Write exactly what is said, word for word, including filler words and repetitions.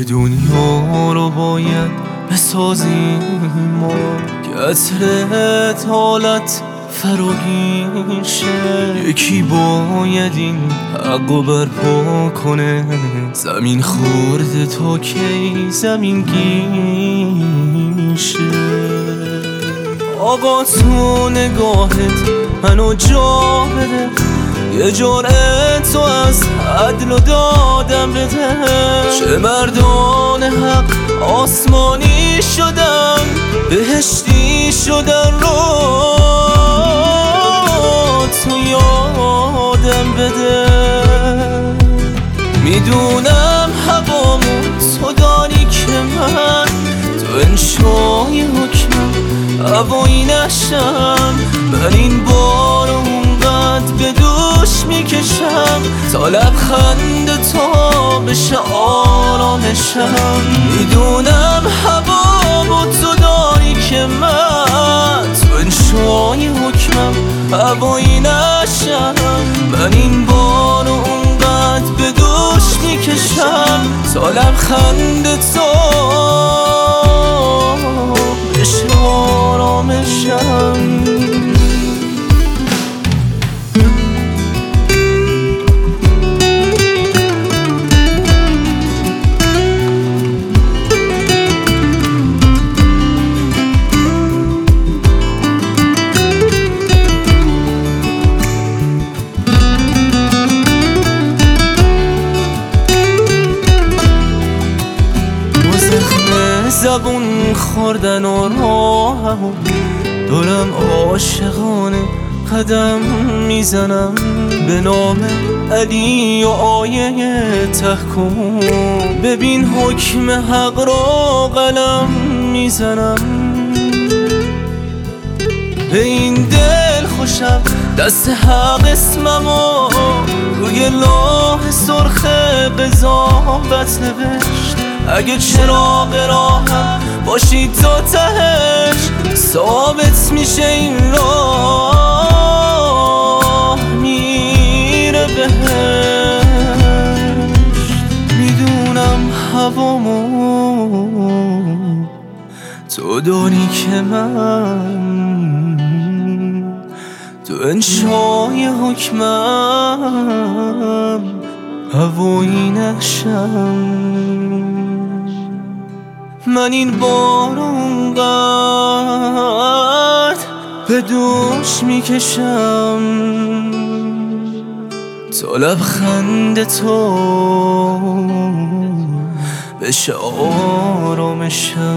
یه دنیا رو باید بسازیم ما که عطرت حالت فراگیر شه. یکی باید این حقو برپا کنه، زمین خورده تا کی زمین گیر شه. آقا تو نگاهت منو جا بده، یه جرعه تو از عدل و دادم بده. چه مردان حق آسمانی شدن، بهشتی شدن رو تو یادم بده. میدونم هوامو تو داری که من تو انشای حکمم هوایی نشم. من این بارو اونقدر به دوش میکشم تا لبخند تو بشه آرامشم. میدونم هوامو تو داری که من تو انشای حکمم هوایی نشم. من این بارو اونقدر به دوش میکشم تا لبخند تو بشه آرامشم. زبون خوردن و راهمو دارم عاشقانه قدم میزنم، به نام علی و آیه تحکم. ببین حکم حق را قلم میزنم، به این دل خوشم دست حق اسممو روی لوح سرخ قضاوت نوشت. اگه چراغ راهم باشی تا تهش ثابت میشه این راه میره بهشت. میدونم هوامو تو داری که من تو انشای حکمم هوایی نشم. من این بار اونقدر به دوش میکشم تا لبخند تو بشه آرامشم.